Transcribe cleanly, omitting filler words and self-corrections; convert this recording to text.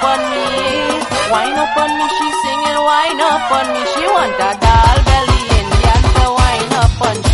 up on me. Wine up on me, she singing wine up on me. She want a doll belly Indian to wine up on.